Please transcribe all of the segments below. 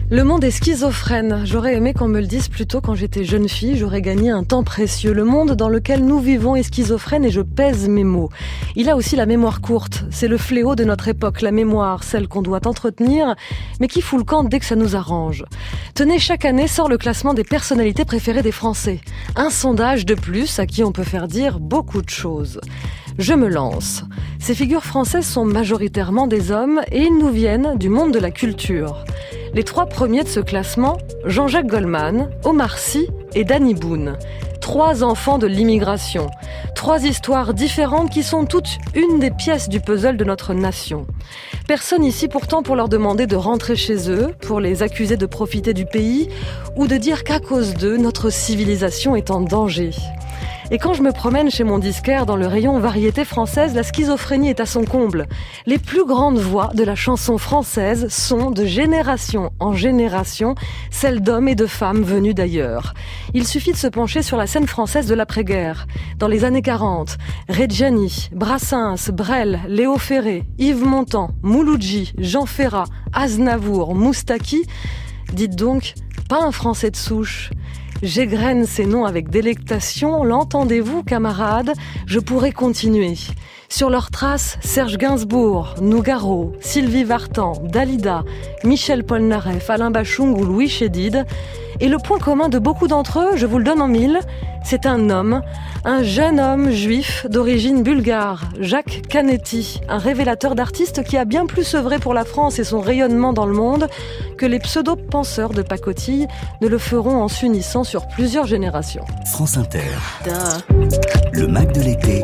Le monde est schizophrène. J'aurais aimé qu'on me le dise plus tôt quand j'étais jeune fille. J'aurais gagné un temps précieux. Le monde dans lequel nous vivons est schizophrène et je pèse mes mots. Il a aussi la mémoire courte. C'est le fléau de notre époque, la mémoire, celle qu'on doit entretenir, mais qui fout le camp dès que ça nous arrange. Tenez, chaque année sort le classement des personnalités préférées des Français. Un sondage de plus à qui on peut faire dire beaucoup de choses. Je me lance. Ces figures françaises sont majoritairement des hommes et ils nous viennent du monde de la culture. Les 3 premiers de ce classement, Jean-Jacques Goldman, Omar Sy et Danny Boone. 3 enfants de l'immigration. 3 histoires différentes qui sont toutes une des pièces du puzzle de notre nation. Personne ici pourtant pour leur demander de rentrer chez eux, pour les accuser de profiter du pays ou de dire qu'à cause d'eux, notre civilisation est en danger. Et quand je me promène chez mon disquaire dans le rayon variété française, la schizophrénie est à son comble. Les plus grandes voix de la chanson française sont, de génération en génération, celles d'hommes et de femmes venus d'ailleurs. Il suffit de se pencher sur la scène française de l'après-guerre. Dans les années 40, Reggiani, Brassens, Brel, Léo Ferré, Yves Montand, Mouloudji, Jean Ferrat, Aznavour, Moustaki. Dites donc, pas un Français de souche. J'égrène ces noms avec délectation, l'entendez-vous, camarades ? Je pourrais continuer. Sur leurs traces, Serge Gainsbourg, Nougaro, Sylvie Vartan, Dalida, Michel Polnareff, Alain Bachung ou Louis Chédid. Et le point commun de beaucoup d'entre eux, je vous le donne en 1000, c'est un homme, un jeune homme juif d'origine bulgare, Jacques Canetti, un révélateur d'artistes qui a bien plus œuvré pour la France et son rayonnement dans le monde que les pseudo-penseurs de pacotille ne le feront en s'unissant sur plusieurs générations. France Inter. Le Mac de l'été.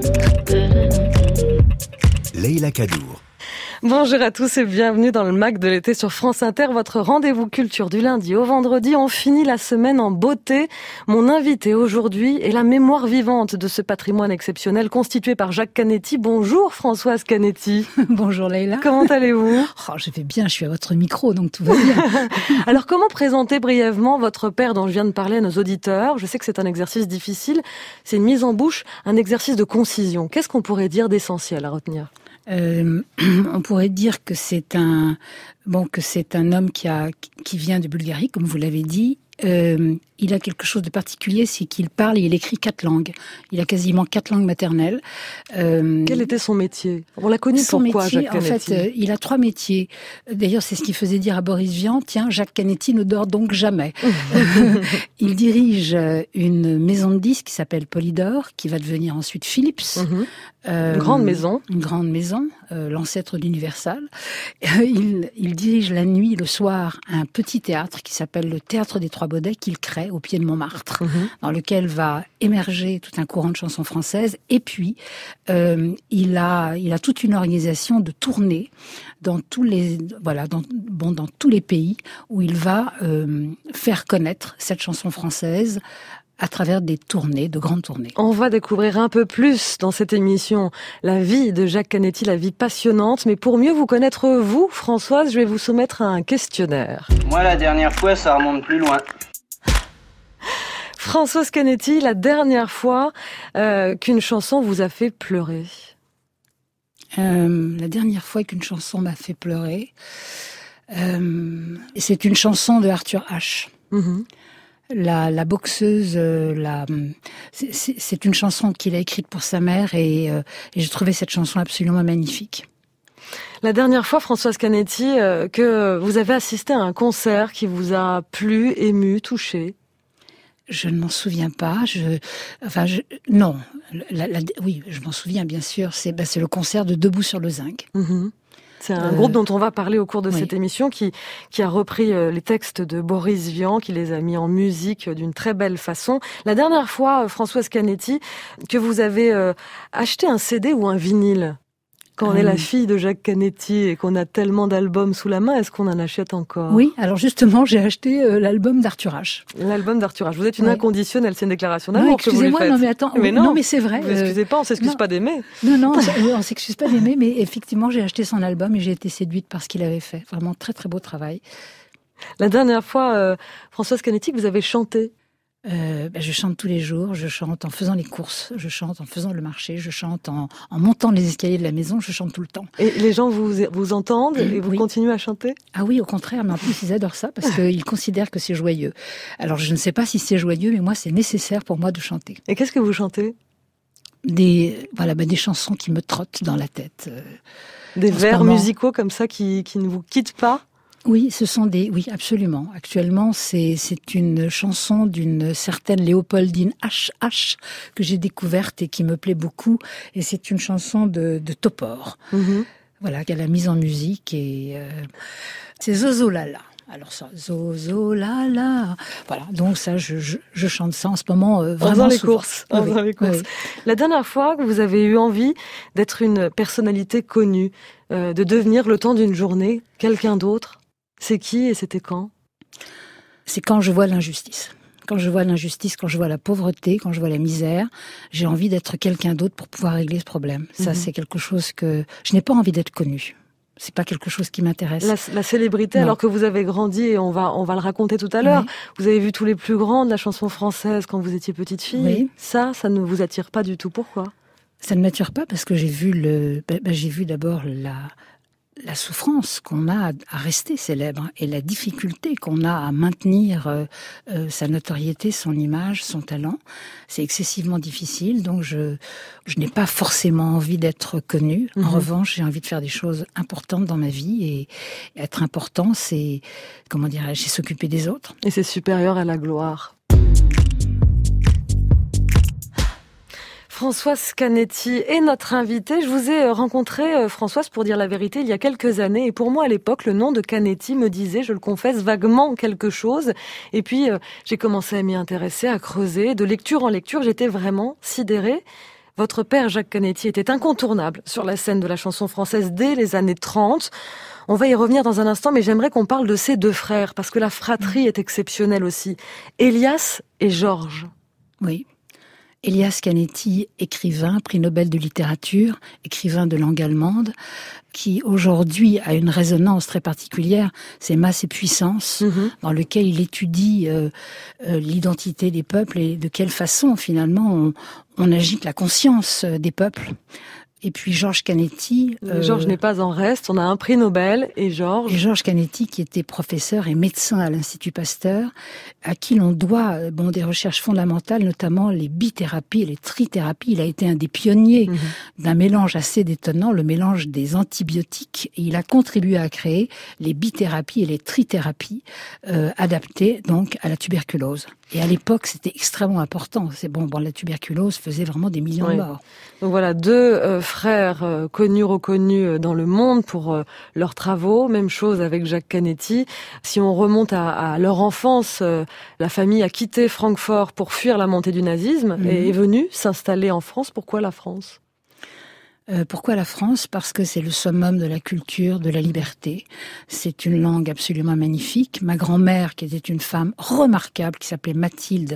Leïla Kadour. Bonjour à tous et bienvenue dans le Mac de l'été sur France Inter, votre rendez-vous culture du lundi au vendredi. On finit la semaine en beauté. Mon invité aujourd'hui est la mémoire vivante de ce patrimoine exceptionnel constitué par Jacques Canetti. Bonjour Françoise Canetti. Bonjour Leïla. Comment allez-vous ? Je vais bien, je suis à votre micro donc tout va bien. Alors comment présenter brièvement votre père dont je viens de parler à nos auditeurs ? Je sais que c'est un exercice difficile, c'est une mise en bouche, un exercice de concision. Qu'est-ce qu'on pourrait dire d'essentiel à retenir ? On pourrait dire que c'est un homme qui vient de Bulgarie, comme vous l'avez dit. Il a quelque chose de particulier, c'est qu'il parle et il écrit 4 langues. Il a quasiment 4 langues maternelles. Quel était son métier ? On l'a connu pourquoi, Jacques Canetti ? En fait, il a 3 métiers. D'ailleurs, c'est ce qu'il faisait dire à Boris Vian. Tiens, Jacques Canetti ne dort donc jamais. Il dirige une maison de disques qui s'appelle Polydor, qui va devenir ensuite Philips. Une grande maison. Une grande maison, l'ancêtre d'Universal. Il dirige la nuit, le soir, un petit théâtre qui s'appelle le Théâtre des Trois Baudets, qu'il crée au pied de Montmartre, dans lequel va émerger tout un courant de chansons françaises. Et puis, il a toute une organisation de tournées dans tous les pays où il va faire connaître cette chanson française à travers des tournées, de grandes tournées. On va découvrir un peu plus dans cette émission la vie de Jacques Canetti, la vie passionnante. Mais pour mieux vous connaître, vous, Françoise, je vais vous soumettre à un questionnaire. Moi, la dernière fois, ça remonte plus loin. Françoise Canetti, la dernière fois qu'une chanson vous a fait pleurer. La dernière fois qu'une chanson m'a fait pleurer, c'est une chanson de Arthur H. La boxeuse, c'est une chanson qu'il a écrite pour sa mère et j'ai trouvé cette chanson absolument magnifique. La dernière fois, Françoise Canetti, que vous avez assisté à un concert qui vous a plu, ému, touché ? Je ne m'en souviens pas. Non. Oui, je m'en souviens bien sûr. C'est le concert de Debout sur le Zinc. C'est un groupe dont on va parler au cours de cette émission qui a repris les textes de Boris Vian, qui les a mis en musique d'une très belle façon. La dernière fois, Françoise Canetti, que vous avez acheté un CD ou un vinyle ? Quand on est la fille de Jacques Canetti et qu'on a tellement d'albums sous la main, est-ce qu'on en achète encore ? Oui, alors justement, j'ai acheté l'album d'Arthur H. L'album d'Arthur H. Vous êtes une inconditionnelle, c'est une déclaration d'amour que vous lui faites. Non, mais attends, non, mais c'est vrai. Vous excusez pas, on s'excuse pas d'aimer. Non, on s'excuse pas d'aimer, mais effectivement, j'ai acheté son album et j'ai été séduite par ce qu'il avait fait. Vraiment très très beau travail. La dernière fois, Françoise Canetti, vous avez chanté. Je chante tous les jours, je chante en faisant les courses, je chante en faisant le marché, je chante en montant les escaliers de la maison, je chante tout le temps. Et les gens vous entendent et vous continuez à chanter ? Ah oui, au contraire, mais en plus ils adorent ça parce qu'ils considèrent que c'est joyeux. Alors je ne sais pas si c'est joyeux, mais moi c'est nécessaire pour moi de chanter. Et qu'est-ce que vous chantez ? Des chansons qui me trottent dans la tête. Des vers musicaux comme ça qui ne vous quittent pas ? Oui, oui, absolument. Actuellement, c'est une chanson d'une certaine Léopoldine H. que j'ai découverte et qui me plaît beaucoup. Et c'est une chanson de Topor. Mm-hmm. Voilà, qu'elle a mise en musique et c'est Zozo Lala. Alors ça, Zozo Lala. Voilà, donc ça, je chante ça en ce moment vraiment dans les souvent. courses. Dans les courses. Oui. La dernière fois que vous avez eu envie d'être une personnalité connue, de devenir le temps d'une journée quelqu'un d'autre, c'est qui et c'était quand ? C'est quand je vois l'injustice. Quand je vois l'injustice, quand je vois la pauvreté, quand je vois la misère, j'ai envie d'être quelqu'un d'autre pour pouvoir régler ce problème. Ça, c'est quelque chose que... Je n'ai pas envie d'être connue. C'est pas quelque chose qui m'intéresse. La célébrité, non. Alors que vous avez grandi, et on va le raconter tout à l'heure, oui. Vous avez vu tous les plus grands de la chanson française quand vous étiez petite fille. Oui. Ça ne vous attire pas du tout. Pourquoi ? Ça ne m'attire pas parce que j'ai vu d'abord la souffrance qu'on a à rester célèbre et la difficulté qu'on a à maintenir sa notoriété, son image, son talent. C'est excessivement difficile, donc je n'ai pas forcément envie d'être connue. En revanche, j'ai envie de faire des choses importantes dans ma vie et être important, c'est, c'est s'occuper des autres. Et c'est supérieur à la gloire. Françoise Canetti est notre invitée. Je vous ai rencontrée, Françoise, pour dire la vérité, il y a quelques années. Et pour moi, à l'époque, le nom de Canetti me disait, je le confesse, vaguement quelque chose. Et puis, j'ai commencé à m'y intéresser, à creuser. De lecture en lecture, j'étais vraiment sidérée. Votre père, Jacques Canetti, était incontournable sur la scène de la chanson française dès les années 30. On va y revenir dans un instant, mais j'aimerais qu'on parle de ces deux frères, parce que la fratrie est exceptionnelle aussi. Elias et Georges. Oui. Elias Canetti, écrivain, prix Nobel de littérature, écrivain de langue allemande, qui aujourd'hui a une résonance très particulière, c'est Masse et puissance, dans lequel il étudie l'identité des peuples et de quelle façon finalement on agite la conscience des peuples. Et puis Georges Canetti... Georges n'est pas en reste, on a un prix Nobel, et Georges... Et Georges Canetti, qui était professeur et médecin à l'Institut Pasteur, à qui l'on doit des recherches fondamentales, notamment les bithérapies et les trithérapies. Il a été un des pionniers d'un mélange assez détonnant, le mélange des antibiotiques, et il a contribué à créer les bithérapies et les trithérapies adaptées donc à la tuberculose. Et à l'époque, c'était extrêmement important. La tuberculose faisait vraiment des millions de morts. Donc voilà, deux frères connus, reconnus dans le monde pour leurs travaux. Même chose avec Jacques Canetti. Si on remonte à leur enfance, la famille a quitté Francfort pour fuir la montée du nazisme et est venue s'installer en France. Pourquoi la France ? Pourquoi la France ? Parce que c'est le summum de la culture, de la liberté. C'est une langue absolument magnifique. Ma grand-mère, qui était une femme remarquable, qui s'appelait Mathilde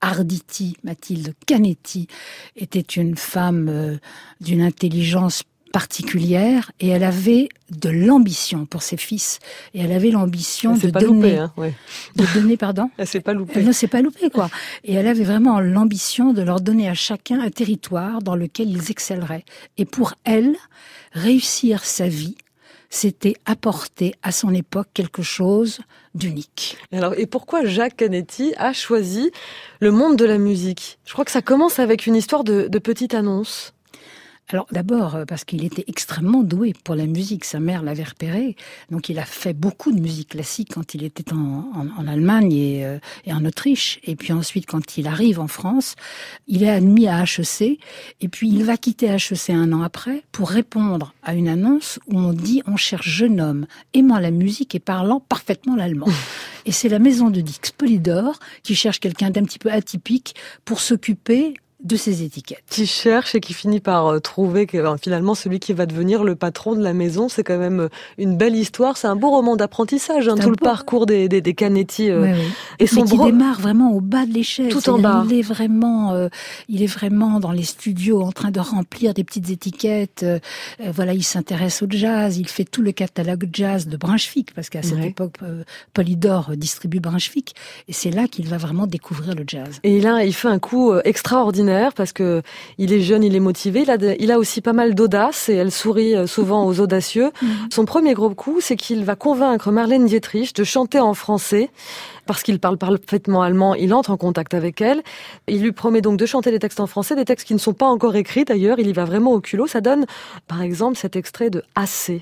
Canetti, était une femme d'une intelligence particulière et elle avait de l'ambition pour ses fils et elle avait l'ambition de donner pardon. Elle s'est pas loupée. Elle ne s'est pas loupée quoi. Et elle avait vraiment l'ambition de leur donner à chacun un territoire dans lequel ils excelleraient. Et pour elle, réussir sa vie, c'était apporter à son époque quelque chose d'unique. Alors, et pourquoi Jacques Canetti a choisi le monde de la musique ? Je crois que ça commence avec une histoire de petite annonce. Alors d'abord parce qu'il était extrêmement doué pour la musique, sa mère l'avait repéré, donc il a fait beaucoup de musique classique quand il était en Allemagne et en Autriche, et puis ensuite quand il arrive en France, il est admis à HEC, et puis il va quitter HEC un an après pour répondre à une annonce où on dit on cherche jeune homme aimant la musique et parlant parfaitement l'allemand. Et c'est la maison de disques Polydor qui cherche quelqu'un d'un petit peu atypique pour s'occuper de ces étiquettes. Qui cherche et qui finit par trouver que finalement celui qui va devenir le patron de la maison, c'est quand même une belle histoire. C'est un beau roman d'apprentissage, tout le parcours des Canetti. Oui. Et qui démarre vraiment au bas de l'échelle. Tout en bas. Il est vraiment dans les studios en train de remplir des petites étiquettes. Il s'intéresse au jazz. Il fait tout le catalogue jazz de Brunswick, parce qu'à cette époque, Polydor distribue Brunswick. Et c'est là qu'il va vraiment découvrir le jazz. Et il fait un coup extraordinaire parce que il est jeune, il est motivé, il a aussi pas mal d'audace et elle sourit souvent aux audacieux. Son premier gros coup, c'est qu'il va convaincre Marlène Dietrich de chanter en français. Parce qu'il parle parfaitement allemand, il entre en contact avec elle. Il lui promet donc de chanter des textes en français, des textes qui ne sont pas encore écrits d'ailleurs. Il y va vraiment au culot. Ça donne, par exemple, cet extrait de Assez.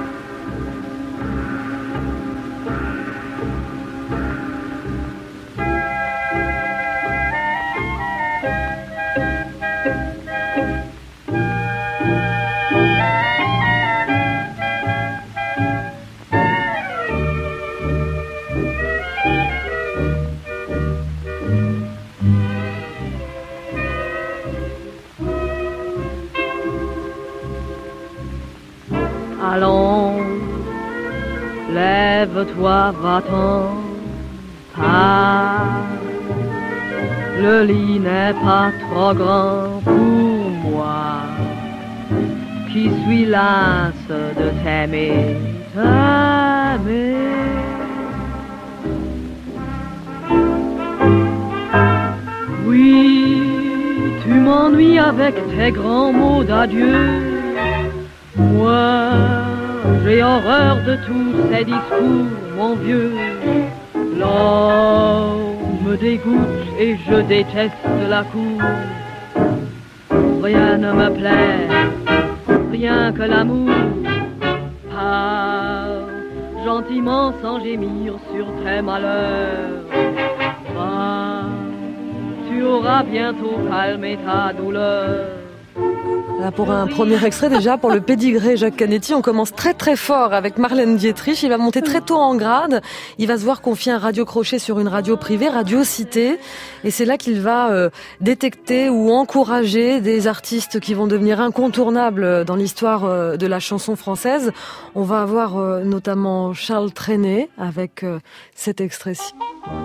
Allons, lève-toi, va-t'en, pars. Le lit n'est pas trop grand pour moi, qui suis lasse de t'aimer. Oui, tu m'ennuies avec tes grands mots d'adieu. Moi, j'ai horreur de tous ces discours, mon vieux. L'homme me dégoûte et je déteste la cour. Rien ne me plaît, rien que l'amour. Parle gentiment sans gémir sur tes malheurs. Tu auras bientôt calmé ta douleur. Là, pour un premier extrait déjà, pour le pédigré Jacques Canetti, on commence très très fort avec Marlène Dietrich. Il va monter très tôt en grade. Il va se voir confier un radio-crochet sur une radio privée, Radio Cité. Et c'est là qu'il va détecter ou encourager des artistes qui vont devenir incontournables dans l'histoire de la chanson française. On va avoir notamment Charles Trenet avec cet extrait-ci.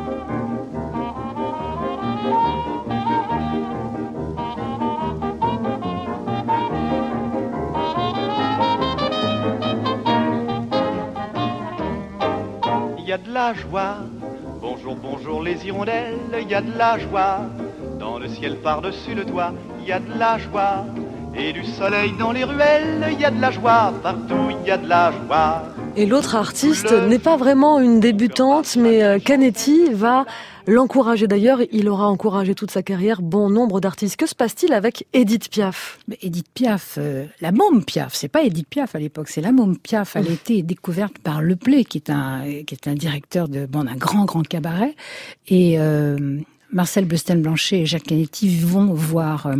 Il y a de la joie, bonjour, bonjour les hirondelles, il y a de la joie, dans le ciel par-dessus le toit, il y a de la joie, et du soleil dans les ruelles, il y a de la joie, partout il y a de la joie. Et l'autre artiste n'est pas vraiment une débutante, mais Canetti va l'encourager. D'ailleurs, il aura encouragé toute sa carrière bon nombre d'artistes. Que se passe-t-il avec Édith Piaf ? Édith Piaf, la môme Piaf, c'est pas Édith Piaf à l'époque, c'est la môme Piaf. Elle a été découverte par Le Play, qui est un directeur d'un grand cabaret. Et Marcel Bestel-Blanchet et Jacques Canetti vont voir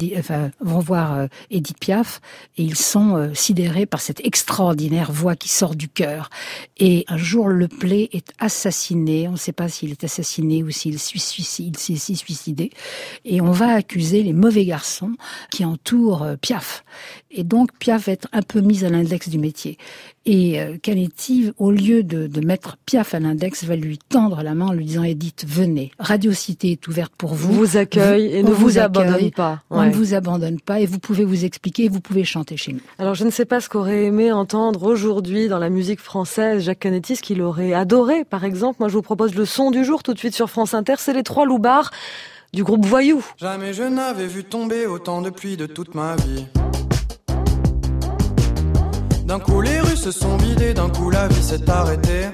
Édith Piaf et ils sont sidérés par cette extraordinaire voix qui sort du cœur. Et un jour, Le Play est assassiné. On ne sait pas s'il est assassiné ou s'il s'est suicidé. Et on va accuser les mauvais garçons qui entourent Piaf. Et donc, Piaf va être un peu mise à l'index du métier. Et Canetti, au lieu de mettre Piaf à l'index, va lui tendre la main en lui disant « Édith, venez, Radio Cité est ouverte pour vous. Vous accueille et ne vous abandonne pas. Ouais. On ne vous abandonne pas et vous pouvez vous expliquer, vous pouvez chanter chez nous. » Alors je ne sais pas ce qu'aurait aimé entendre aujourd'hui dans la musique française Jacques Canetti, ce qu'il aurait adoré. Par exemple, moi je vous propose le son du jour tout de suite sur France Inter, c'est les Trois Loupards du groupe Voyou. Jamais je n'avais vu tomber autant de pluie de toute ma vie. D'un coup les rues se sont vidées, d'un coup la vie s'est arrêtée.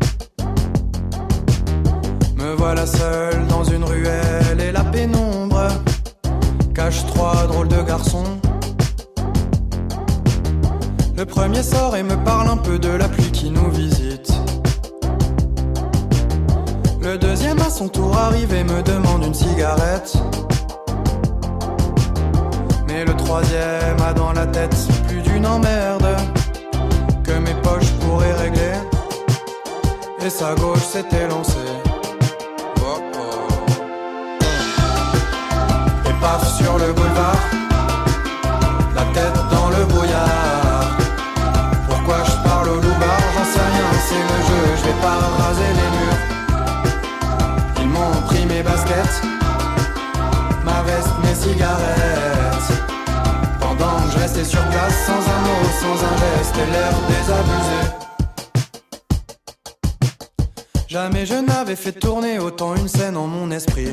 Me voilà seul dans une ruelle et la pénombre cache trois drôles de garçons. Le premier sort et me parle un peu de la pluie qui nous visite. Le deuxième à son tour arrive et me demande une cigarette. Mais le troisième a dans la tête plus d'une emmerde que mes poches pourraient régler. Et sa gauche s'était lancée. paf sur le boulevard, la tête dans le brouillard. Pourquoi je parle au loupard, j'en sais rien, c'est le jeu, je vais pas raser les murs. Ils m'ont pris mes baskets, ma veste, mes cigarettes. Pendant que je restais sur place, sans un mot, sans un geste, et l'air désabusé. Jamais je n'avais fait tourner autant une scène en mon esprit.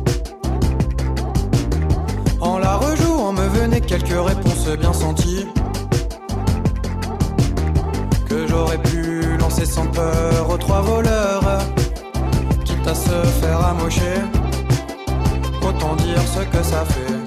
En la rejouant me venaient quelques réponses bien senties, que j'aurais pu lancer sans peur aux trois voleurs, quitte à se faire amocher. Autant dire ce que ça fait.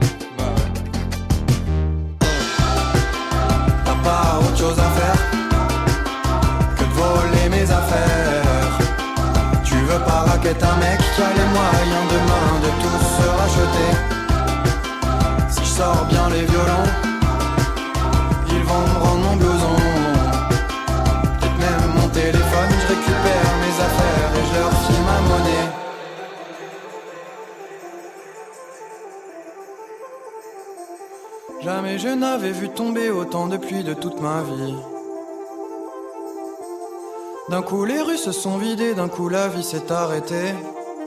T'as pas autre chose à faire que de voler mes affaires. Tu veux pas raqueter un mec qui a les moyens demain de tout se racheter. Si je sors bien les violons, ils vont me rendre mon blouson. Peut-être même mon téléphone, je récupère mes affaires et je leur file ma monnaie. Jamais je n'avais vu tomber autant de pluie de toute ma vie. D'un coup les rues se sont vidées, d'un coup la vie s'est arrêtée.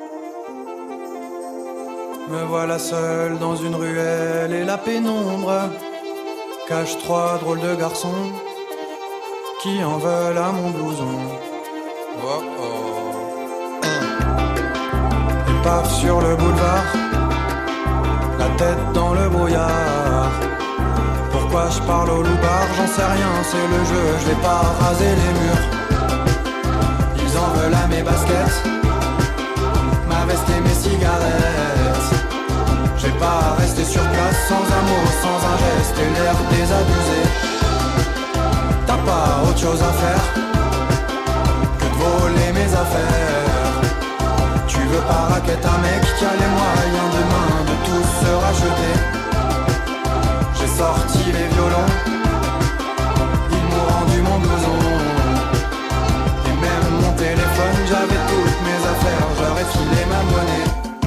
Me voilà seul dans une ruelle et la pénombre cache trois drôles de garçons qui en veulent à mon blouson. Oh oh. Et paf sur le boulevard, la tête dans le brouillard. Pourquoi je parle au loupard, j'en sais rien, c'est le jeu, je vais pas raser les murs. Ils en veulent à mes baskets, ma veste et mes cigarettes. Je vais pas rester sur place sans un mot, sans un geste et l'air désabusé. T'as pas autre chose à faire que de voler mes affaires. Tu veux pas raqueter un mec qui a les moyens demain de tout se racheter. J'ai sorti les violons, ils m'ont rendu mon blouson. Et même mon téléphone, j'avais toutes mes affaires, j'aurais filé ma monnaie.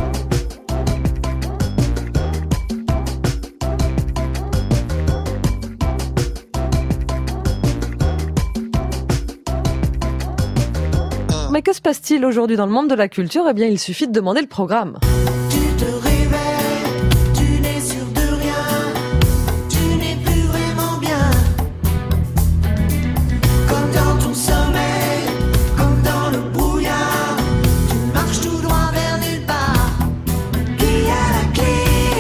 Mais que se passe-t-il aujourd'hui dans le monde de la culture ? Eh bien, il suffit de demander le programme. Tu te réveilles, tu n'es sûr de rien, tu n'es plus vraiment bien. Comme dans ton sommeil, comme dans le brouillard, tu marches tout droit vers nulle part. Qui a la clé ?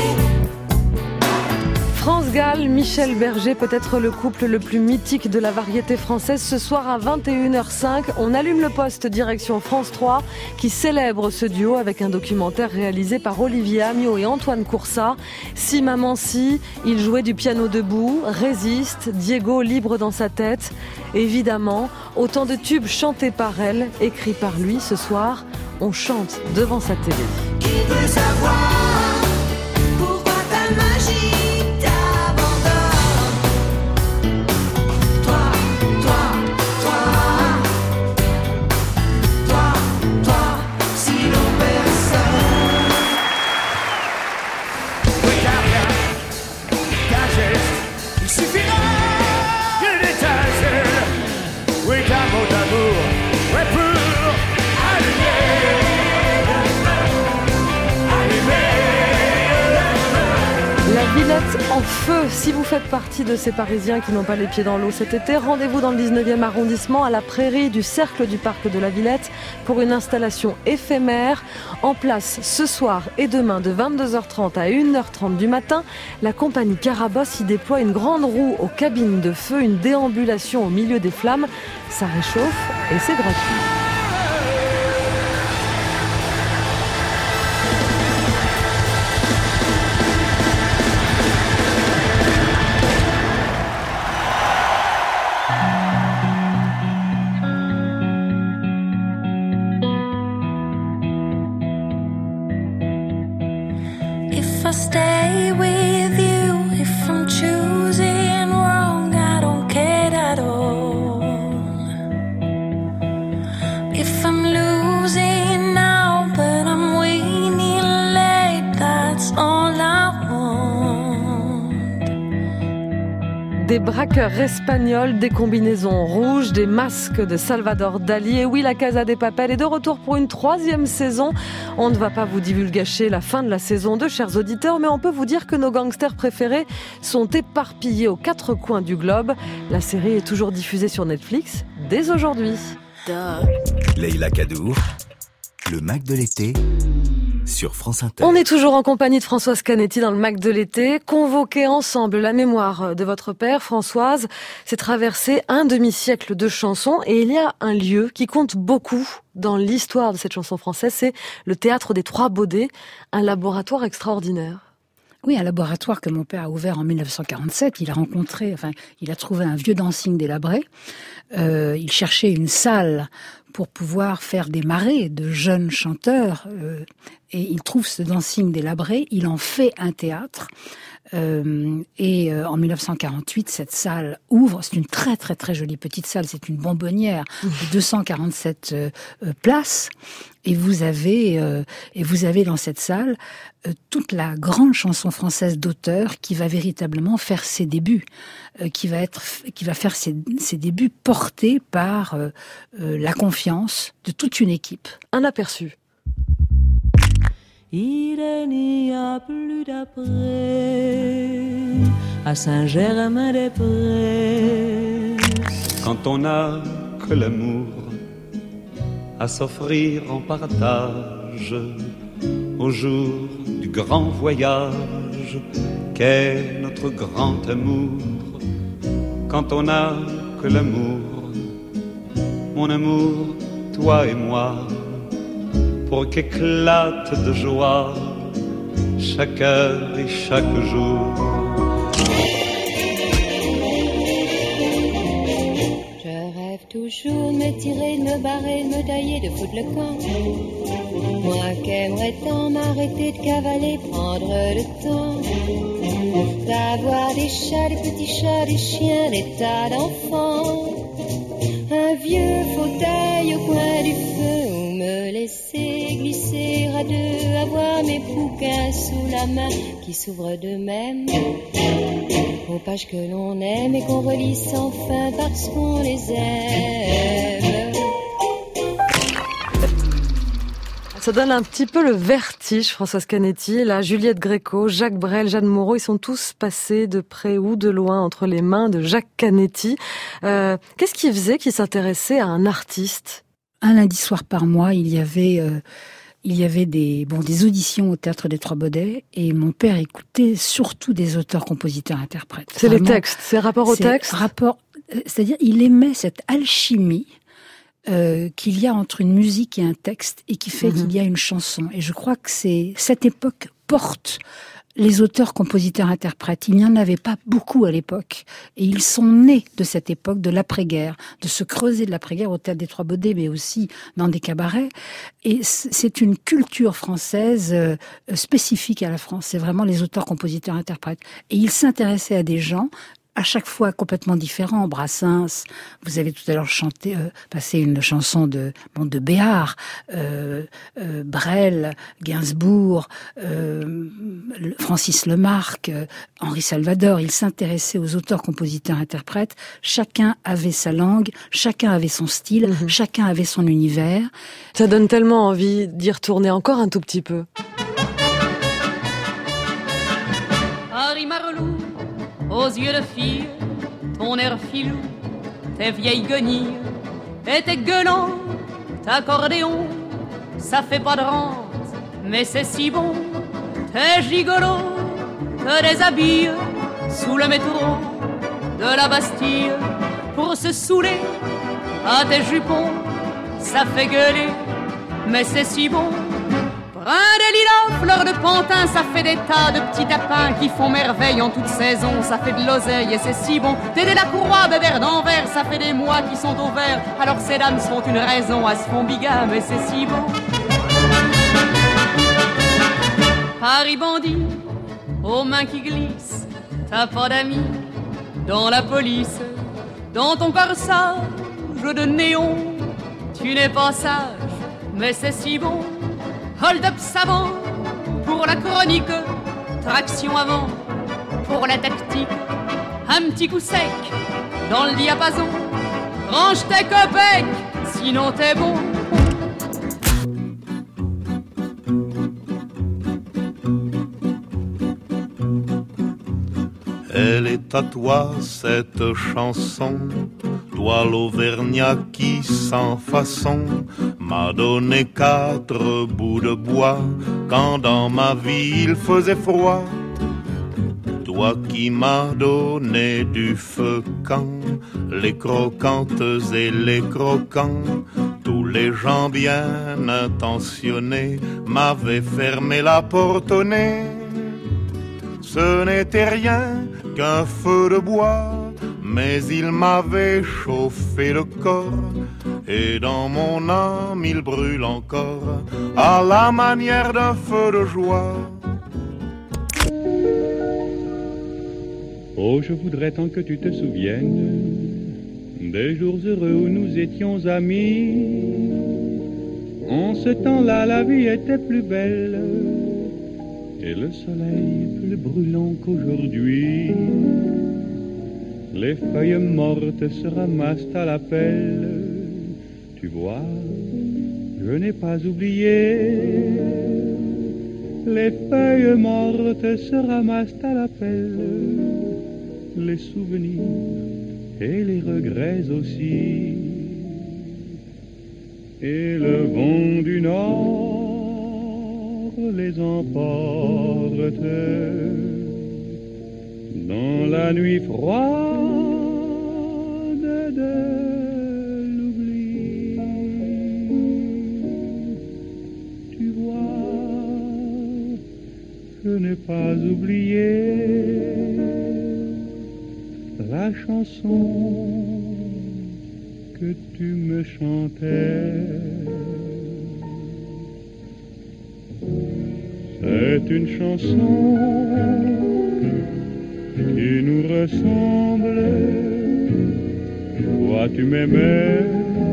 France Gall, Michel Berger, peut-être le couple le plus mythique de la variété française. Ce soir à 21h05, on allume le poste direction France 3 qui célèbre ce duo avec un documentaire réalisé par Olivier Amiot et Antoine Coursat. Si maman si, il jouait du piano debout, Résiste, Diego libre dans sa tête. Évidemment, autant de tubes chantés par elle, écrits par lui. Ce soir, on chante devant sa télé. Qui peut savoir pourquoi ta magie En feu, si vous faites partie de ces Parisiens qui n'ont pas les pieds dans l'eau cet été, rendez-vous dans le 19e arrondissement à la prairie du Cercle du Parc de la Villette pour une installation éphémère. En place ce soir et demain de 22h30 à 1h30 du matin, la compagnie Carabosse y déploie une grande roue aux cabines de feu, une déambulation au milieu des flammes. Ça réchauffe et c'est gratuit. If I stay with you, if I'm choosing wrong, I don't care at all. If I'm losing now, but I'm winning late, that's all I braqueurs espagnols, des combinaisons rouges, des masques de Salvador Dali. Et oui, la Casa de Papel est de retour pour une 3e saison. On ne va pas vous divulgacher la fin de la saison 2, chers auditeurs, mais on peut vous dire que nos gangsters préférés sont éparpillés aux 4 coins du globe. La série est toujours diffusée sur Netflix dès aujourd'hui. Leïla Kadour, le Mac de l'été sur France Inter. On est toujours en compagnie de Françoise Canetti dans le Mac de l'été. Convoquer ensemble la mémoire de votre père, Françoise, c'est traverser un demi-siècle de chansons et il y a un lieu qui compte beaucoup dans l'histoire de cette chanson française, c'est le Théâtre des Trois Baudets, un laboratoire extraordinaire. Oui, un laboratoire que mon père a ouvert en 1947. Il a trouvé un vieux dancing délabré. Il cherchait une salle pour pouvoir faire démarrer de jeunes chanteurs. Et il trouve ce dancing délabré. Il en fait un théâtre. En 1948, cette salle ouvre. C'est une très très très jolie petite salle. C'est une bonbonnière de 247 places. Et vous avez dans cette salle toute la grande chanson française d'auteur qui va véritablement faire ses débuts, qui va faire ses débuts portés par la confiance de toute une équipe. Un aperçu. Il n'y a plus d'après à Saint-Germain-des-Prés. Quand on n'a que l'amour à s'offrir en partage au jour du grand voyage qu'est notre grand amour. Quand on n'a que l'amour, mon amour, toi et moi, pour qu'éclate de joie chaque heure et chaque jour. Toujours me tirer, de me barrer, de me tailler, de foutre le camp. Moi qu'aimerais tant m'arrêter de cavaler, prendre le temps d'avoir des chats, des petits chats, des chiens, des tas d'enfants. Un vieux fauteuil au coin du feu où me laisser glisser à deux, avoir mes bouquins sous la main qui s'ouvrent d'eux-mêmes aux pages que l'on aime et qu'on relit sans fin parce qu'on les aime. Ça donne un petit peu le vertige, Françoise Canetti. Là, Juliette Gréco, Jacques Brel, Jeanne Moreau, ils sont tous passés de près ou de loin entre les mains de Jacques Canetti. Qu'est-ce qui faisait qu'il s'intéressait à un artiste ? Un lundi soir par mois, il y avait des auditions au Théâtre des Trois Baudets et mon père écoutait surtout des auteurs, compositeurs, interprètes. C'est vraiment, les textes, c'est rapport au texte ? C'est-à-dire, il aimait cette alchimie qu'il y a entre une musique et un texte et qui fait qu'il y a une chanson. Et je crois que cette époque porte les auteurs, compositeurs, interprètes. Il n'y en avait pas beaucoup à l'époque. Et ils sont nés de cette époque, de l'après-guerre, de se creuser de l'après-guerre au Théâtre des Trois Baudets, mais aussi dans des cabarets. Et c'est une culture française spécifique à la France. C'est vraiment les auteurs, compositeurs, interprètes. Et ils s'intéressaient à des gens à chaque fois complètement différents. Brassens, vous avez tout à l'heure passé une chanson de Béard, Brel, Gainsbourg, Francis Lemarque, Henri Salvador. Ils s'intéressaient aux auteurs, compositeurs, interprètes. Chacun avait sa langue, chacun avait son style, chacun avait son univers. Ça donne tellement envie d'y retourner encore un tout petit peu. Harry Marlou, aux yeux de fille, ton air filou, tes vieilles guenilles, et tes gueulants, t'accordéon, ça fait pas de rente, mais c'est si bon, tes gigolos, te déshabillent sous le métro de la Bastille, pour se saouler à tes jupons, ça fait gueuler, mais c'est si bon. Brun de lilas, fleur de pantin, ça fait des tas de petits tapins qui font merveille en toute saison, ça fait de l'oseille et c'est si bon. T'es de la courroie de verre d'Anvers, ça fait des mois qui sont au vert, alors ces dames sont une raison à se font bigame et c'est si bon. Paris bandit, aux mains qui glissent, t'as pas d'amis dans la police, dans ton corsage de néon, tu n'es pas sage, mais c'est si bon. Hold-up savant pour la chronique, traction avant pour la tactique. un petit coup sec dans le diapason. Range tes copecs, sinon t'es bon. Elle est à toi cette chanson, toi l'Auvergnat qui sans façon m'a donné 4 bouts de bois quand dans ma vie il faisait froid. Toi qui m'as donné du feu quand les croquantes et les croquants, tous les gens bien intentionnés m'avaient fermé la porte au nez. Ce n'était rien qu'un feu de bois, mais il m'avait chauffé le corps, et dans mon âme il brûle encore, à la manière d'un feu de joie. Oh, je voudrais tant que tu te souviennes des jours heureux où nous étions amis. En ce temps-là, la vie était plus belle et le soleil plus brûlant qu'aujourd'hui. Les feuilles mortes se ramassent à la pelle. Tu vois, je n'ai pas oublié. Les feuilles mortes se ramassent à la pelle. Les souvenirs et les regrets aussi. Et le vent du nord les emporte dans la nuit froide de l'oubli. Tu vois, je n'ai pas oublié la chanson que tu me chantais. C'est une chanson qui nous ressemble. Toi tu m'aimais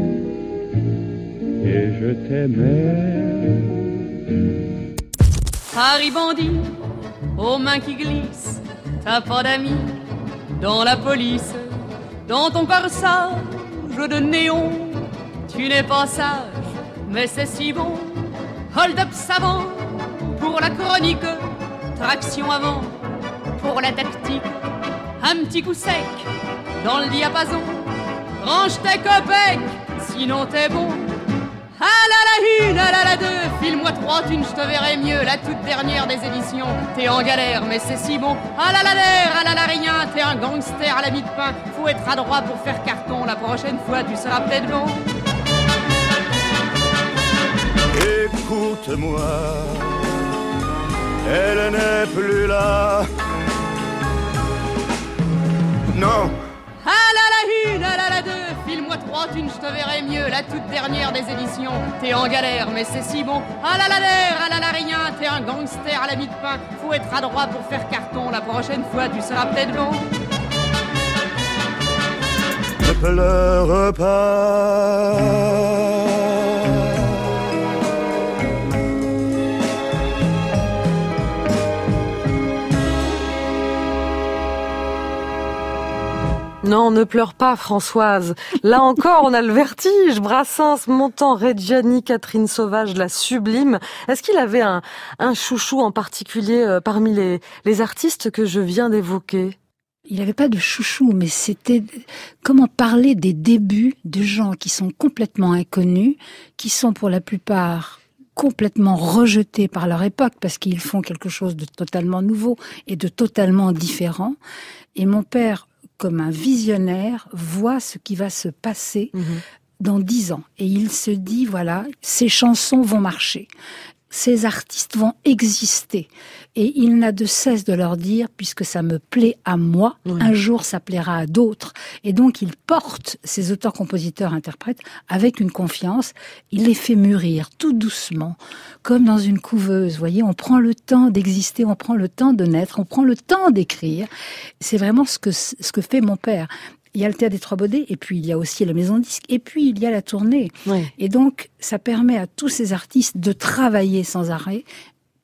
et je t'aimais. Harry bandit, aux mains qui glissent, t'as pas d'amis dans la police. Dans ton corsage de néon, tu n'es pas sage, mais c'est si bon. Hold-up savant pour la chronique, traction avant pour la tactique. Un petit coup sec dans le diapason, range tes copecs, sinon t'es bon. Ah là la une, ah là la deux, file-moi 3 thunes, je te verrai mieux. La toute dernière des éditions, t'es en galère, mais c'est si bon. Ah là la l'air, ah là la rien, t'es un gangster à la mie de pain. Faut être adroit pour faire carton, la prochaine fois tu seras peut-être bon. Écoute-moi, elle n'est plus là. Non. Ah là la une, ah là la deux, file-moi 3 thunes, je te verrai mieux. La toute dernière des éditions, t'es en galère, mais c'est si bon. Ah là la l'air, ah là la rien, t'es un gangster à la mie de pain. Faut être adroit pour faire carton, la prochaine fois tu seras peut-être bon. Ne pleure pas. Non, ne pleure pas, Françoise. Là encore, on a le vertige. Brassens, Montand, Reggiani, Catherine Sauvage, la sublime. Est-ce qu'il avait un chouchou en particulier parmi les artistes que je viens d'évoquer ? Il n'avait pas de chouchou, mais c'était comment parler des débuts de gens qui sont complètement inconnus, qui sont pour la plupart complètement rejetés par leur époque parce qu'ils font quelque chose de totalement nouveau et de totalement différent. Et mon père, comme un visionnaire, voit ce qui va se passer dans 10 ans. Et il se dit, voilà, ces chansons vont marcher. Ces artistes vont exister. Et il n'a de cesse de leur dire, puisque ça me plaît à moi, un jour ça plaira à d'autres. Et donc il porte ces auteurs, compositeurs, interprètes avec une confiance. Il les fait mûrir tout doucement, comme dans une couveuse. Vous voyez, on prend le temps d'exister, on prend le temps de naître, on prend le temps d'écrire. C'est vraiment ce que fait mon père. Il y a le Théâtre des Trois Baudets, et puis il y a aussi la Maison de Disques, et puis il y a la tournée. Et donc, ça permet à tous ces artistes de travailler sans arrêt,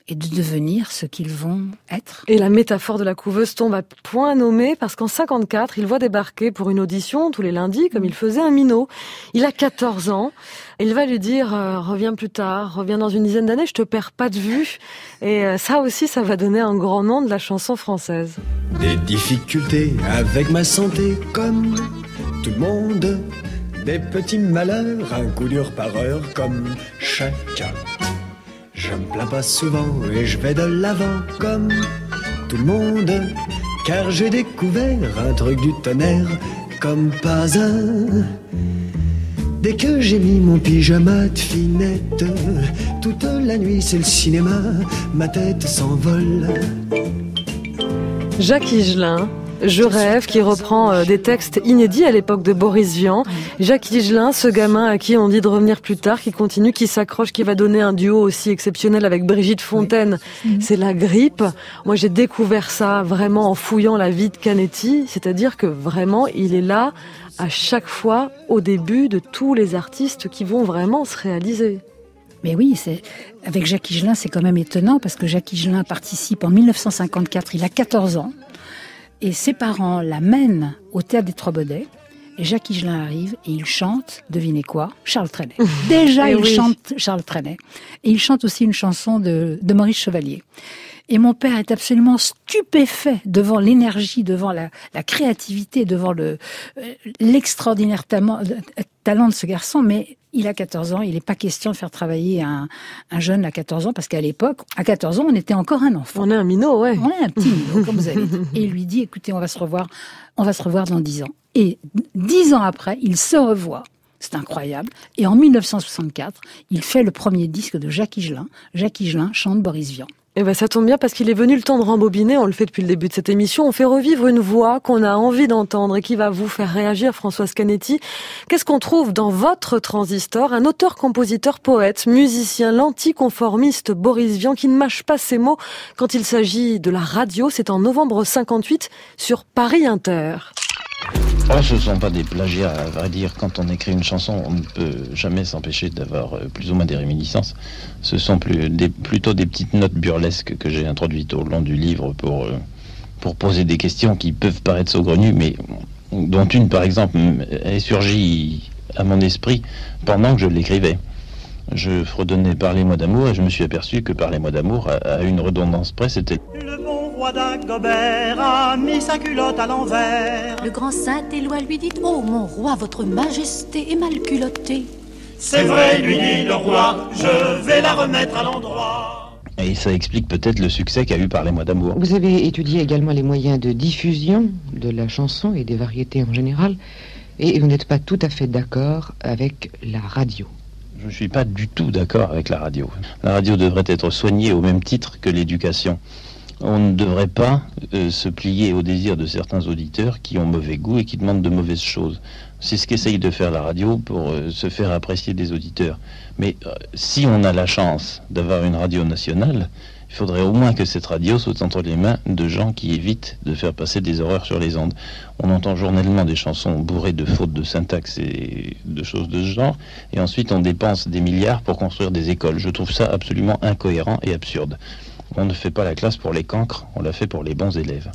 et de devenir ce qu'ils vont être. Et la métaphore de la couveuse tombe à point nommé parce qu'en 54, il voit débarquer pour une audition tous les lundis, comme il faisait un minot. Il a 14 ans. Il va lui dire reviens plus tard, reviens dans une dizaine d'années, je te perds pas de vue. Et ça aussi, ça va donner un grand nom de la chanson française. Des difficultés avec ma santé, comme tout le monde. Des petits malheurs, un coup dur par heure, comme chacun. Je me plains pas souvent et je vais de l'avant comme tout le monde, car j'ai découvert un truc du tonnerre comme pas un. Dès que j'ai mis mon pyjama de finette, toute la nuit c'est le cinéma, ma tête s'envole. Jacques Higelin, Je rêve, qui reprend des textes inédits à l'époque de Boris Vian. Jacques Higelin, ce gamin à qui on dit de revenir plus tard, qui continue, qui s'accroche, qui va donner un duo aussi exceptionnel avec Brigitte Fontaine. Oui. C'est La Grippe. Moi, j'ai découvert ça vraiment en fouillant la vie de Canetti. C'est-à-dire que vraiment, il est là à chaque fois au début de tous les artistes qui vont vraiment se réaliser. Mais oui, avec Jacques Higelin, c'est quand même étonnant parce que Jacques Higelin participe en 1954, il a 14 ans. Et ses parents l'amènent au Théâtre des Trois Baudets. Et Jacques Higelin arrive et il chante, devinez quoi, Charles Trenet. Déjà, il chante Charles Trenet. Et il chante aussi une chanson de Maurice Chevalier. Et mon père est absolument stupéfait devant l'énergie, devant la créativité, devant l'extraordinaire talent de ce garçon. Mais il a 14 ans, il n'est pas question de faire travailler un jeune à 14 ans, parce qu'à l'époque, à 14 ans, on était encore un enfant. On est un minot, ouais. On est un petit minot, comme vous avez dit. Et il lui dit, écoutez, on va se revoir dans 10 ans. Et 10 ans après, il se revoit. C'est incroyable. Et en 1964, il fait le premier disque de Jacques Higelin. Jacques Higelin chante Boris Vian. Eh ben, ça tombe bien parce qu'il est venu le temps de rembobiner. On le fait depuis le début de cette émission. On fait revivre une voix qu'on a envie d'entendre et qui va vous faire réagir, Françoise Canetti. Qu'est-ce qu'on trouve dans votre transistor? Un auteur, compositeur, poète, musicien, l'anticonformiste Boris Vian qui ne mâche pas ses mots quand il s'agit de la radio. C'est en novembre 58 sur Paris Inter. Oh, ce ne sont pas des plagiats, à vrai dire. Quand on écrit une chanson, on ne peut jamais s'empêcher d'avoir plus ou moins des réminiscences. Ce sont plutôt des petites notes burlesques que j'ai introduites au long du livre pour poser des questions qui peuvent paraître saugrenues, mais dont une, par exemple, est surgie à mon esprit pendant que je l'écrivais. Je fredonnais « Parlez-moi d'amour » et je me suis aperçu que « Parlez-moi d'amour » à une redondance près, c'était... Le roi d'Agobert a mis sa culotte à l'envers. Le grand Saint-Éloi lui dit: oh mon roi, votre majesté est mal culottée. C'est vrai, lui dit le roi, je vais la remettre à l'endroit. Et ça explique peut-être le succès qu'a eu Parlez-moi d'amour. Vous avez étudié également les moyens de diffusion de la chanson et des variétés en général, et vous n'êtes pas tout à fait d'accord avec la radio. Je ne suis pas du tout d'accord avec la radio. La radio devrait être soignée au même titre que l'éducation. On ne devrait pas se plier au désir de certains auditeurs qui ont mauvais goût et qui demandent de mauvaises choses. C'est ce qu'essaye de faire la radio pour se faire apprécier des auditeurs. Mais si on a la chance d'avoir une radio nationale, il faudrait au moins que cette radio soit entre les mains de gens qui évitent de faire passer des horreurs sur les ondes. On entend journellement des chansons bourrées de fautes de syntaxe et de choses de ce genre, et ensuite on dépense des milliards pour construire des écoles. Je trouve ça absolument incohérent et absurde. On ne fait pas la classe pour les cancres, on la fait pour les bons élèves.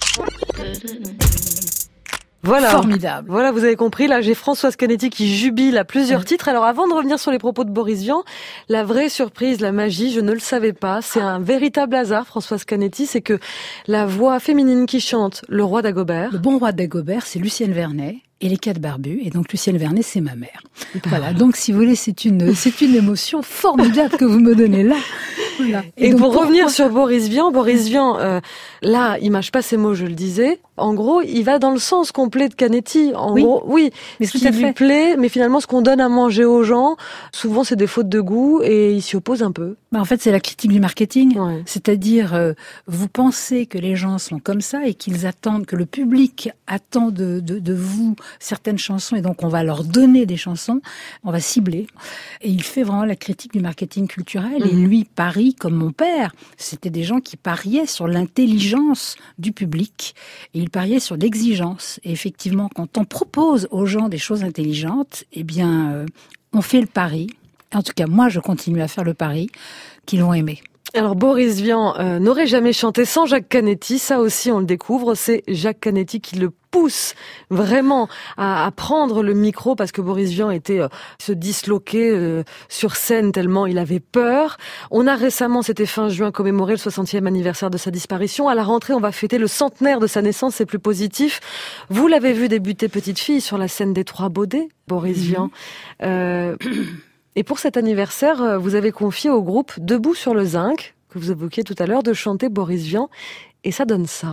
Voilà. Formidable. Voilà, vous avez compris. Là, j'ai Françoise Canetti qui jubile à plusieurs titres. Alors, avant de revenir sur les propos de Boris Vian, la vraie surprise, la magie, je ne le savais pas. C'est un véritable hasard, Françoise Canetti. C'est que la voix féminine qui chante Le Roi d'Agobert. Le bon roi d'Agobert, c'est Lucienne Vernet. Et les Quatre Barbus, et donc Lucienne Vernet, c'est ma mère. Voilà, donc si vous voulez, c'est une émotion formidable que vous me donnez là. Voilà. Et donc, pour revenir sur Boris Vian, là, il mâche pas ses mots, je le disais. En gros, il va dans le sens complet de Canetti. Oui, mais ce qui lui plaît, mais finalement, ce qu'on donne à manger aux gens, souvent, c'est des fautes de goût, et il s'y oppose un peu. En fait, c'est la critique du marketing. Ouais. C'est-à-dire, vous pensez que les gens sont comme ça et qu'ils attendent, que le public attend de vous certaines chansons, et donc on va leur donner des chansons, on va cibler. Et il fait vraiment la critique du marketing culturel. Et lui parie, comme mon père, c'était des gens qui pariaient sur l'intelligence du public. Et il pariait sur l'exigence. Et effectivement, quand on propose aux gens des choses intelligentes, eh bien, on fait le pari. En tout cas, moi, je continue à faire le pari qu'ils vont aimer. Alors Boris Vian n'aurait jamais chanté sans Jacques Canetti, ça aussi on le découvre, c'est Jacques Canetti qui le pousse vraiment à prendre le micro parce que Boris Vian était se disloquer sur scène tellement il avait peur. On a récemment, c'était fin juin, commémoré le 60e anniversaire de sa disparition. À la rentrée, on va fêter le centenaire de sa naissance, c'est plus positif. Vous l'avez vu débuter petite fille sur la scène des Trois Baudets, Boris Vian. Et pour cet anniversaire, vous avez confié au groupe Debout sur le Zinc, que vous évoquiez tout à l'heure, de chanter Boris Vian. Et ça donne ça.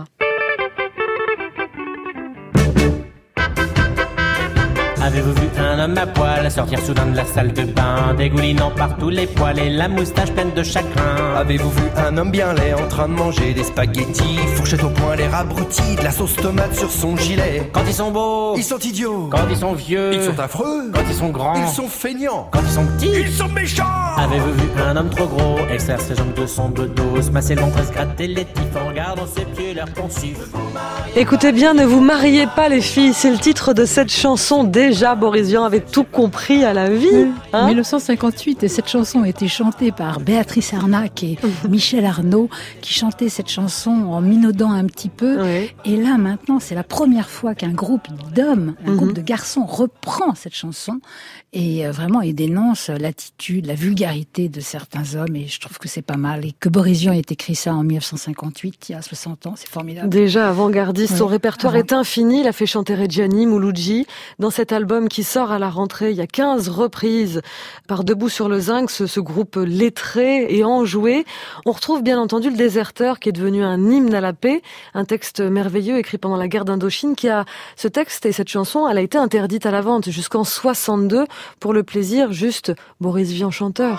Avez-vous vu un homme à poil sortir soudain de la salle de bain, dégoulinant par tous les poils et la moustache pleine de chagrin? Avez-vous vu un homme bien laid en train de manger des spaghettis, fourchette au poing, l'air abruti, de la sauce tomate sur son gilet? Quand ils sont beaux, ils sont idiots. Quand ils sont vieux, ils sont affreux. Quand ils sont grands, ils sont feignants. Quand ils sont petits, ils sont méchants. Avez-vous vu un homme trop gros extraire ses jambes de son dodo, se masser le ventre et se gratter les tifs en regardant ses pieds l'air pensif? Écoutez bien, ne vous mariez pas les filles, c'est le titre de cette chanson. Déjà, Boris Vian avait tout compris à la vie. 1958, et cette chanson a été chantée par Béatrice Arnac et Michel Arnaud, qui chantaient cette chanson en minaudant un petit peu. Oui. Et là, maintenant, c'est la première fois qu'un groupe d'hommes, un groupe de garçons reprend cette chanson et vraiment, il dénonce l'attitude, la vulgarité de certains hommes, et je trouve que c'est pas mal. Et que Boris Vian ait écrit ça en 1958, il y a 60 ans, c'est formidable. Déjà avant-gardiste, son répertoire est infini. Il a fait chanter Reggiani, Mouloudji. Dans cet album qui sort à la rentrée, il y a 15 reprises par Debout sur le Zinc, ce groupe lettré et enjoué. On retrouve bien entendu Le Déserteur, qui est devenu un hymne à la paix, un texte merveilleux écrit pendant la guerre d'Indochine, ce texte et cette chanson, elle a été interdite à la vente jusqu'en 62 pour le plaisir juste Boris Vian chanteur.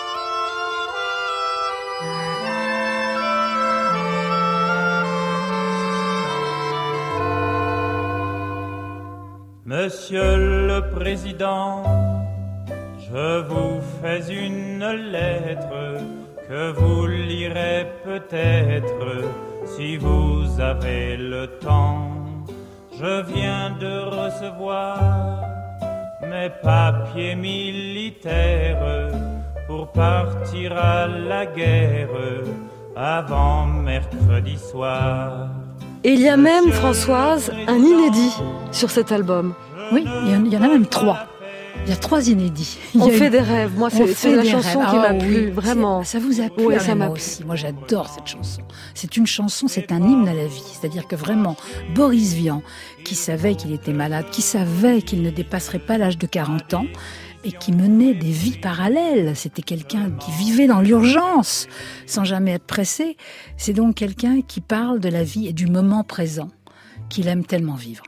Monsieur le Président, je vous fais une lettre que vous lirez peut-être si vous avez le temps. Je viens de recevoir mes papiers militaires pour partir à la guerre avant mercredi soir. Et il y a même, Françoise, un inédit sur cet album. Oui, il y en a même 3. Il y a 3 inédits. On fait des rêves. Moi, c'est la chanson qui m'a plu, vraiment. Ça vous a plu? Oui, ça m'a plu aussi. Moi, j'adore cette chanson. C'est une chanson, c'est un hymne à la vie. C'est-à-dire que vraiment, Boris Vian, qui savait qu'il était malade, qui savait qu'il ne dépasserait pas l'âge de 40 ans, et qui menait des vies parallèles. C'était quelqu'un qui vivait dans l'urgence, sans jamais être pressé. C'est donc quelqu'un qui parle de la vie et du moment présent, qu'il aime tellement vivre.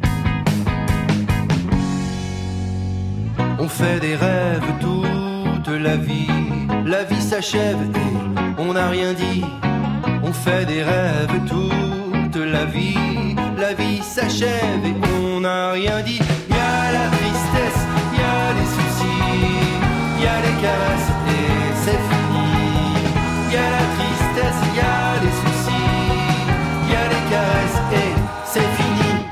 On fait des rêves toute la vie s'achève et on n'a rien dit. On fait des rêves toute la vie s'achève et on n'a rien dit. Il y a la tristesse, il y a les soucis, il y a les caresses et c'est fini. Il y a la tristesse, il y a les soucis, il y a les caresses et c'est fini.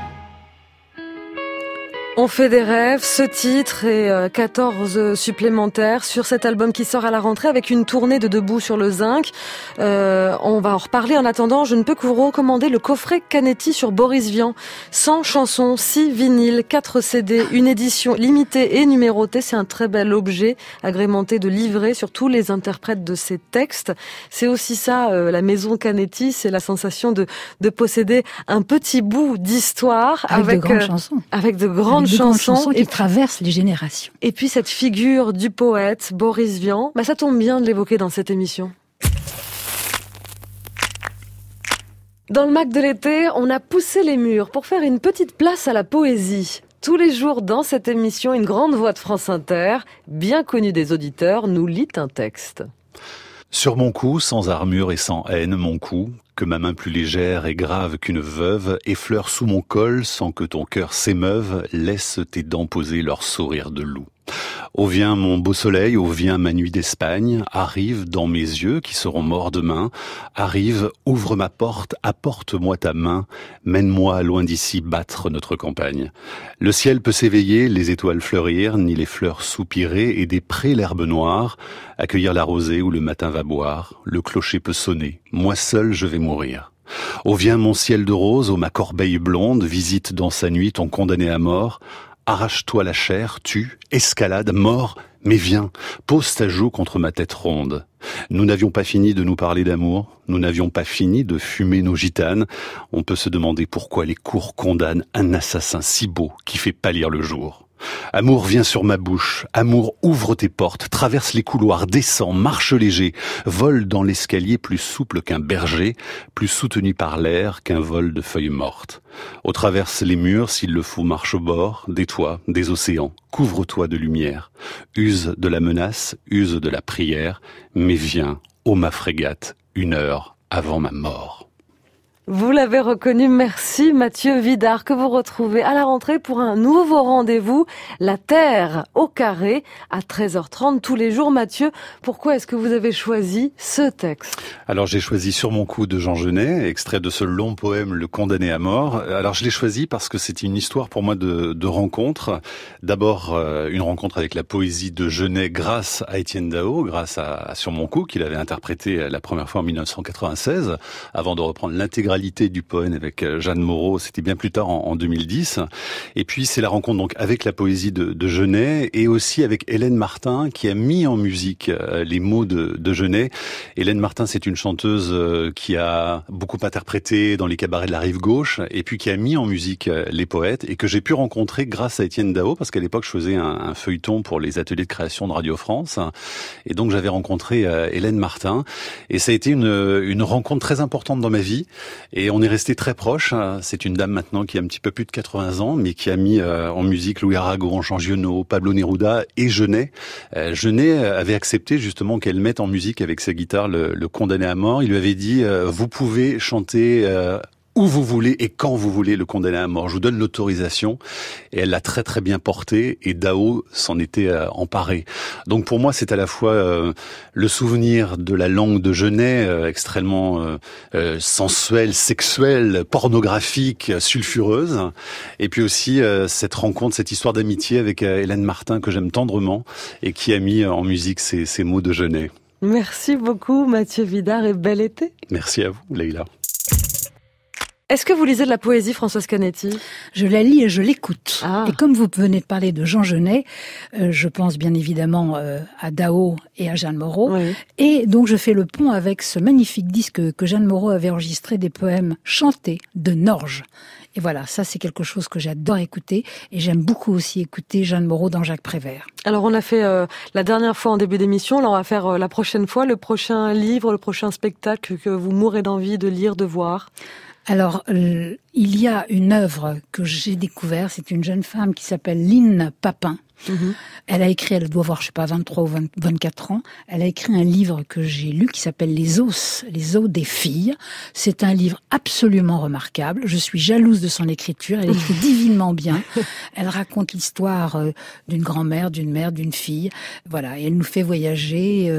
On fait des rêves, ce titre et 14 supplémentaires sur cet album qui sort à la rentrée avec une tournée de Debout sur le Zinc. On va en reparler. En attendant, je ne peux que vous recommander le coffret Canetti sur Boris Vian. 100 chansons, 6 vinyles, 4 CD, une édition limitée et numérotée. C'est un très bel objet agrémenté de livrets sur tous les interprètes de ces textes. C'est aussi ça, la maison Canetti, c'est la sensation de posséder un petit bout d'histoire avec de grandes chansons. Avec de grandes chansons qui traversent les générations. Et puis cette figure du poète Boris Vian, ça tombe bien de l'évoquer dans cette émission. Dans le Mac de l'été, on a poussé les murs pour faire une petite place à la poésie. Tous les jours dans cette émission, une grande voix de France Inter, bien connue des auditeurs, nous lit un texte. Sur mon cou, sans armure et sans haine, mon cou, que ma main plus légère et grave qu'une veuve effleure sous mon col sans que ton cœur s'émeuve, laisse tes dents poser leur sourire de loup. Ô vient mon beau soleil, ô vient ma nuit d'Espagne, arrive dans mes yeux qui seront morts demain, arrive, ouvre ma porte, apporte-moi ta main, mène-moi loin d'ici battre notre campagne. Le ciel peut s'éveiller, les étoiles fleurir, ni les fleurs soupirer, et des prés l'herbe noire, accueillir la rosée où le matin va boire, le clocher peut sonner, moi seul je vais mourir. Ô vient mon ciel de rose, ô ma corbeille blonde, visite dans sa nuit ton condamné à mort, arrache-toi la chair, tue, escalade, mort, mais viens, pose ta joue contre ma tête ronde. Nous n'avions pas fini de nous parler d'amour, nous n'avions pas fini de fumer nos gitanes. On peut se demander pourquoi les cours condamnent un assassin si beau qui fait pâlir le jour. Amour, viens sur ma bouche, amour, ouvre tes portes, traverse les couloirs, descends, marche léger, vole dans l'escalier plus souple qu'un berger, plus soutenu par l'air qu'un vol de feuilles mortes. Ô traverse les murs, s'il le faut, marche au bord, des toits, des océans, couvre-toi de lumière, use de la menace, use de la prière, mais viens, ô ma frégate, une heure avant ma mort. Vous l'avez reconnu, merci Mathieu Vidard, que vous retrouvez à la rentrée pour un nouveau rendez-vous, La Terre au carré, à 13h30 tous les jours. Mathieu, pourquoi est-ce que vous avez choisi ce texte ? Alors j'ai choisi Sur mon cou de Jean Genet, extrait de ce long poème Le condamné à mort. Alors je l'ai choisi parce que c'est une histoire pour moi de rencontre. D'abord une rencontre avec la poésie de Genet grâce à Étienne Dao, grâce à Sur mon cou qu'il avait interprété la première fois en 1996, avant de reprendre l'intégralité du poème avec Jeanne Moreau, c'était bien plus tard en 2010. Et puis c'est la rencontre donc avec la poésie de Genet et aussi avec Hélène Martin qui a mis en musique les mots de Genet. Hélène Martin, c'est une chanteuse qui a beaucoup interprété dans les cabarets de la rive gauche et puis qui a mis en musique les poètes et que j'ai pu rencontrer grâce à Étienne Dao parce qu'à l'époque je faisais un feuilleton pour les ateliers de création de Radio France et donc j'avais rencontré Hélène Martin et ça a été une rencontre très importante dans ma vie. Et on est resté très proches. C'est une dame maintenant qui a un petit peu plus de 80 ans, mais qui a mis en musique Louis Aragon, Jean Giono, Pablo Neruda et Genet. Genet avait accepté justement qu'elle mette en musique avec sa guitare le condamné à mort. Il lui avait dit vous pouvez chanter où vous voulez et quand vous voulez le condamner à mort. Je vous donne l'autorisation. Et elle l'a très très bien porté et Dao s'en était emparé. Donc pour moi, c'est à la fois le souvenir de la langue de Genet, extrêmement sensuelle, sexuelle, pornographique, sulfureuse. Et puis aussi cette rencontre, cette histoire d'amitié avec Hélène Martin que j'aime tendrement et qui a mis en musique ces mots de Genet. Merci beaucoup Mathieu Vidard et bel été. Merci à vous, Leïla. Est-ce que vous lisez de la poésie, Françoise Canetti ? Je la lis et je l'écoute. Ah. Et comme vous venez de parler de Jean Genet, je pense bien évidemment à Dao et à Jeanne Moreau. Oui. Et donc je fais le pont avec ce magnifique disque que Jeanne Moreau avait enregistré des poèmes chantés de Norge. Et voilà, ça c'est quelque chose que j'adore écouter. Et j'aime beaucoup aussi écouter Jeanne Moreau dans Jacques Prévert. Alors on a fait la dernière fois en début d'émission, là on va faire la prochaine fois, le prochain livre, le prochain spectacle que vous mourrez d'envie de lire, de voir. Alors, il y a une œuvre que j'ai découverte, c'est une jeune femme qui s'appelle Lynn Papin. Mm-hmm. Elle a écrit, elle doit avoir, 23 ou 24 ans, elle a écrit un livre que j'ai lu qui s'appelle Les os des filles. C'est un livre absolument remarquable. Je suis jalouse de son écriture, elle écrit divinement bien. Elle raconte l'histoire d'une grand-mère, d'une mère, d'une fille. Voilà, et elle nous fait voyager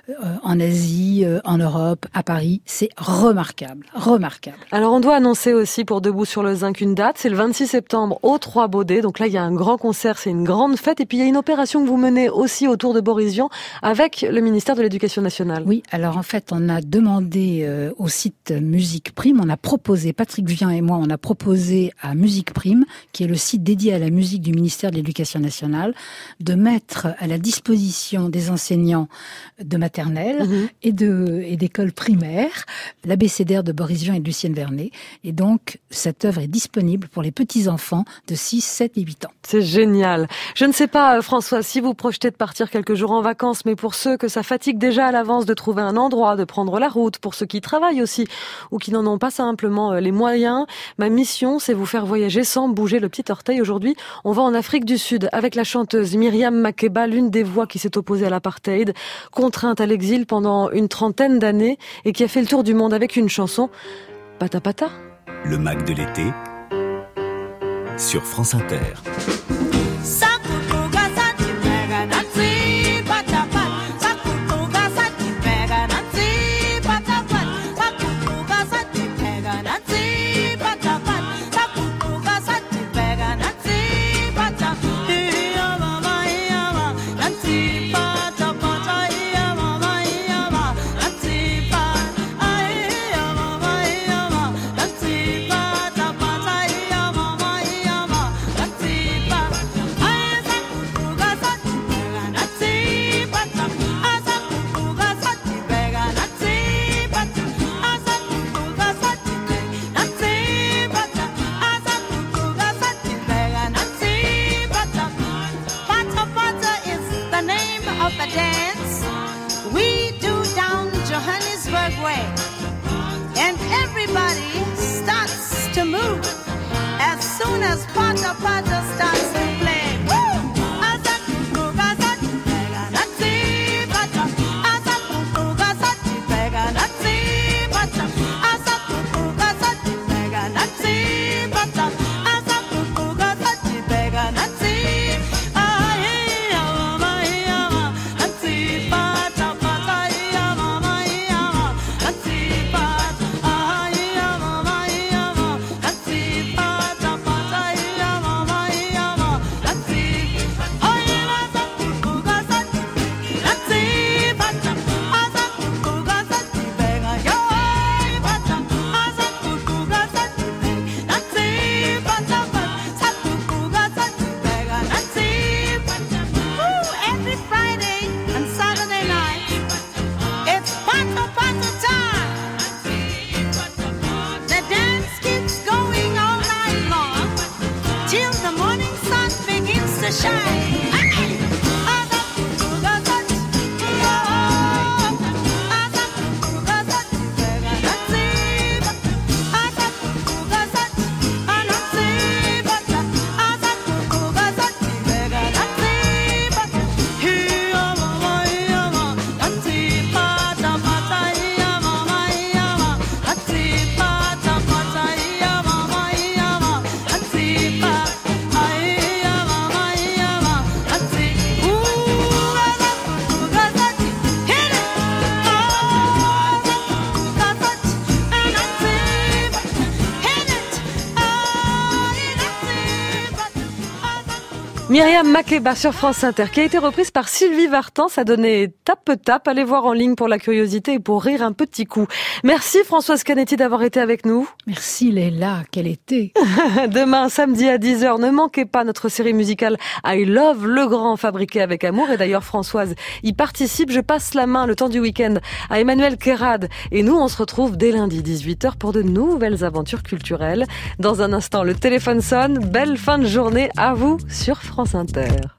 en Asie, en Europe, à Paris. C'est remarquable, remarquable. Alors on doit annoncer aussi pour Debout sur le Zinc une date, c'est le 26 septembre au 3 Baudets. Donc là il y a un grand concert, c'est une grande fête. Et puis il y a une opération que vous menez aussi autour de Boris-Vian avec le ministère de l'Éducation nationale. Oui, alors en fait on a demandé au site Musique Prime, on a proposé, Patrick Vian et moi, on a proposé à Musique Prime, qui est le site dédié à la musique du ministère de l'Éducation nationale, de mettre à la disposition des enseignants de maternelle et d'école primaire l'abécédaire de Boris Vian et de Lucienne Vernet. Et donc cette œuvre est disponible pour les petits-enfants de 6, 7 et 8 ans. C'est génial. Je ne sais pas, François, si vous projetez de partir quelques jours en vacances, mais pour ceux que ça fatigue déjà à l'avance de trouver un endroit, de prendre la route, pour ceux qui travaillent aussi, ou qui n'en ont pas simplement les moyens, ma mission, c'est vous faire voyager sans bouger le petit orteil. Aujourd'hui, on va en Afrique du Sud avec la chanteuse Myriam Makeba, l'une des voix qui s'est opposée à l'apartheid, contrainte à l'exil pendant une 30aine d'années et qui a fait le tour du monde avec une chanson, Pata Pata. Le Mac de l'été, sur France Inter. Sakukuga Santimel, as Pata Pata starts to play. Myriam Makeba sur France Inter, qui a été reprise par Sylvie Vartan. Ça donnait tape-tape. Allez voir en ligne pour la curiosité et pour rire un petit coup. Merci Françoise Canetti d'avoir été avec nous. Merci Léla, quel été. Demain, samedi à 10h, ne manquez pas notre série musicale I Love Legrand, fabriquée avec amour. Et d'ailleurs, Françoise y participe. Je passe la main le temps du week-end à Emmanuel Kérad. Et nous, on se retrouve dès lundi 18h pour de nouvelles aventures culturelles. Dans un instant, le téléphone sonne. Belle fin de journée à vous sur France Inter.